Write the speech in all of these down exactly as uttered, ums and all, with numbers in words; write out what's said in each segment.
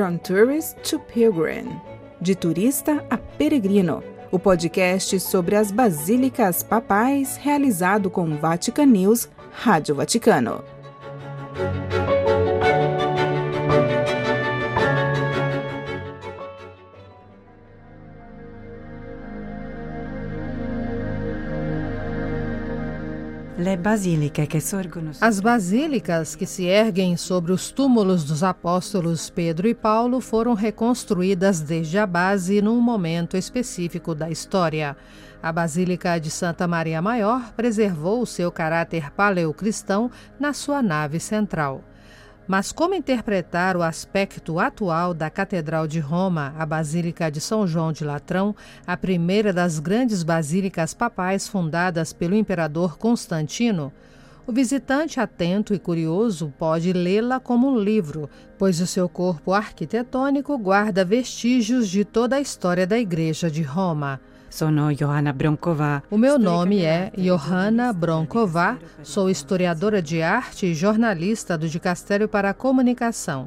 From Tourist to Pilgrim, de turista a peregrino, o podcast sobre as basílicas papais realizado com Vatican News, Rádio Vaticano. As basílicas que se erguem sobre os túmulos dos apóstolos Pedro e Paulo foram reconstruídas desde a base num momento específico da história. A Basílica de Santa Maria Maior preservou o seu caráter paleocristão na sua nave central. Mas como interpretar o aspecto atual da Catedral de Roma, a Basílica de São João de Latrão, a primeira das grandes basílicas papais fundadas pelo imperador Constantino? O visitante atento e curioso pode lê-la como um livro, pois o seu corpo arquitetônico guarda vestígios de toda a história da Igreja de Roma. Sono Johanna Bronkova. O meu nome é Johanna Bronkova, sou historiadora de arte e jornalista do Dicastério para a Comunicação.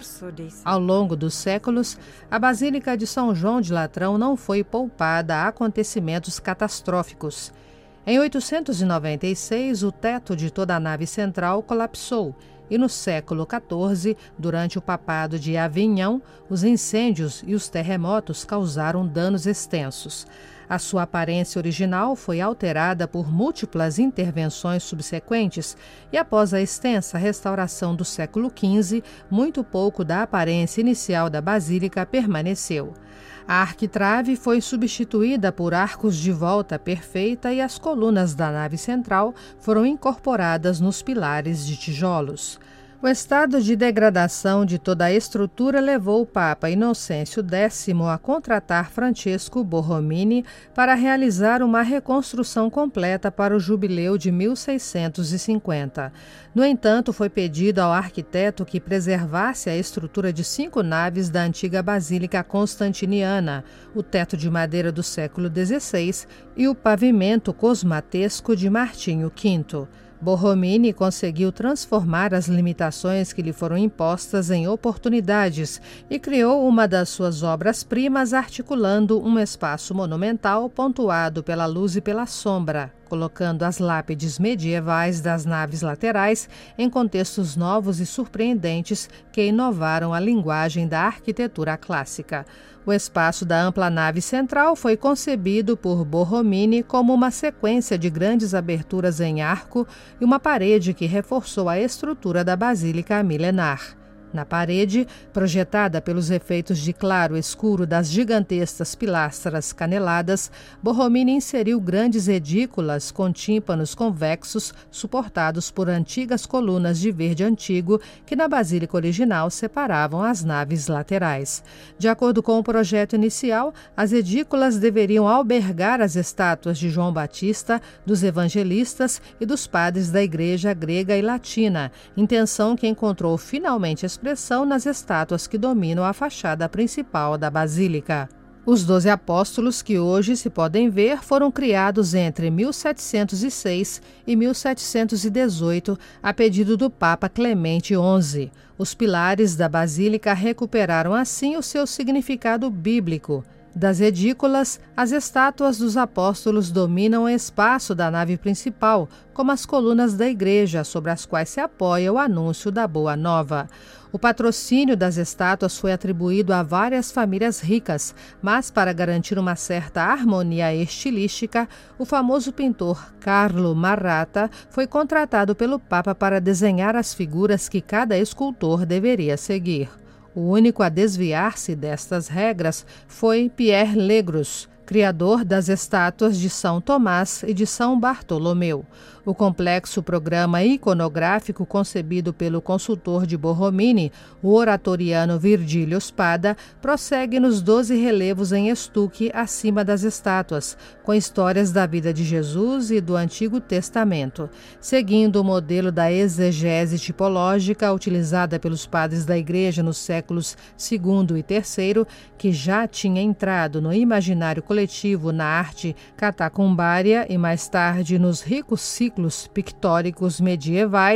Ao longo dos séculos, a Basílica de São João de Latrão não foi poupada a acontecimentos catastróficos. Em oitocentos e noventa e seis, o teto de toda a nave central colapsou e no século quatorze, durante o papado de Avignon, os incêndios e os terremotos causaram danos extensos. A sua aparência original foi alterada por múltiplas intervenções subsequentes e, após a extensa restauração do século quinze, muito pouco da aparência inicial da basílica permaneceu. A arquitrave foi substituída por arcos de volta perfeita e as colunas da nave central foram incorporadas nos pilares de tijolos. O estado de degradação de toda a estrutura levou o Papa Inocêncio décimo a contratar Francesco Borromini para realizar uma reconstrução completa para o jubileu de mil seiscentos e cinquenta. No entanto, foi pedido ao arquiteto que preservasse a estrutura de cinco naves da antiga Basílica Constantiniana, o teto de madeira do século dezesseis e o pavimento cosmatesco de Martinho quinto. Borromini conseguiu transformar as limitações que lhe foram impostas em oportunidades e criou uma das suas obras-primas articulando um espaço monumental pontuado pela luz e pela sombra, colocando as lápides medievais das naves laterais em contextos novos e surpreendentes que inovaram a linguagem da arquitetura clássica. O espaço da ampla nave central foi concebido por Borromini como uma sequência de grandes aberturas em arco e uma parede que reforçou a estrutura da basílica milenar. Na parede, projetada pelos efeitos de claro e escuro das gigantescas pilastras caneladas, Borromini inseriu grandes edículas com tímpanos convexos suportados por antigas colunas de verde antigo que na basílica original separavam as naves laterais. De acordo com o projeto inicial, as edículas deveriam albergar as estátuas de João Batista, dos evangelistas e dos padres da Igreja grega e latina, intenção que encontrou finalmente expressão nas estátuas que dominam a fachada principal da Basílica. Os doze apóstolos que hoje se podem ver foram criados entre mil setecentos e seis e mil setecentos e dezoito a pedido do Papa Clemente onze. Os pilares da Basílica recuperaram assim o seu significado bíblico. Das edículas, as estátuas dos apóstolos dominam o espaço da nave principal, como as colunas da igreja, sobre as quais se apoia o anúncio da Boa Nova. O patrocínio das estátuas foi atribuído a várias famílias ricas, mas para garantir uma certa harmonia estilística, o famoso pintor Carlo Maratta foi contratado pelo Papa para desenhar as figuras que cada escultor deveria seguir. O único a desviar-se destas regras foi Pierre Legros, criador das estátuas de São Tomás e de São Bartolomeu. O complexo programa iconográfico concebido pelo consultor de Borromini, o oratoriano Virgílio Spada, prossegue nos doze relevos em estuque acima das estátuas, com histórias da vida de Jesus e do Antigo Testamento. Seguindo o modelo da exegese tipológica utilizada pelos padres da Igreja nos séculos segundo e terceiro, que já tinha entrado no imaginário coletivo na arte catacumbária e mais tarde nos ricos ciclos pictóricos medievais,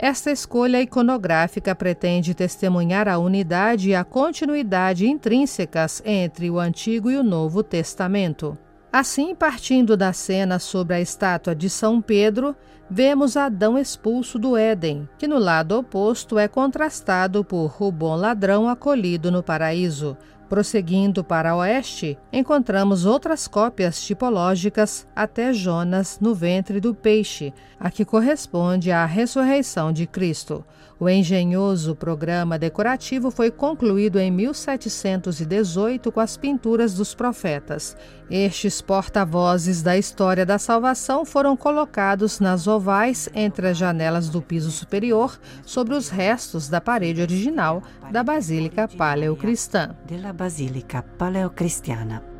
Esta escolha iconográfica pretende testemunhar a unidade e a continuidade intrínsecas entre o Antigo e o Novo Testamento. Assim, partindo da cena sobre a estátua de São Pedro, vemos Adão expulso do Éden, que no lado oposto é contrastado por o bom ladrão acolhido no paraíso. Prosseguindo para oeste, encontramos outras cópias tipológicas até Jonas no ventre do peixe, a que corresponde à ressurreição de Cristo. O engenhoso programa decorativo foi concluído em mil setecentos e dezoito com as pinturas dos profetas. Estes porta-vozes da história da salvação foram colocados nas ovais entre as janelas do piso superior, sobre os restos da parede original da Basílica Paleocristã. Della Basilica Paleocristiana.